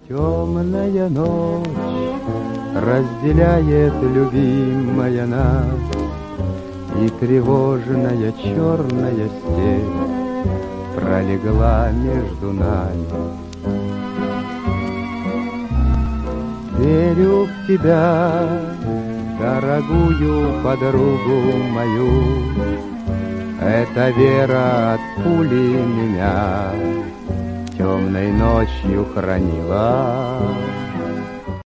Темная ночь разделяет любимая нас, и тревожная черная степь пролегла между нами. Верю в тебя, дорогую подругу мою, эта вера от пули меня темной ночью хранила.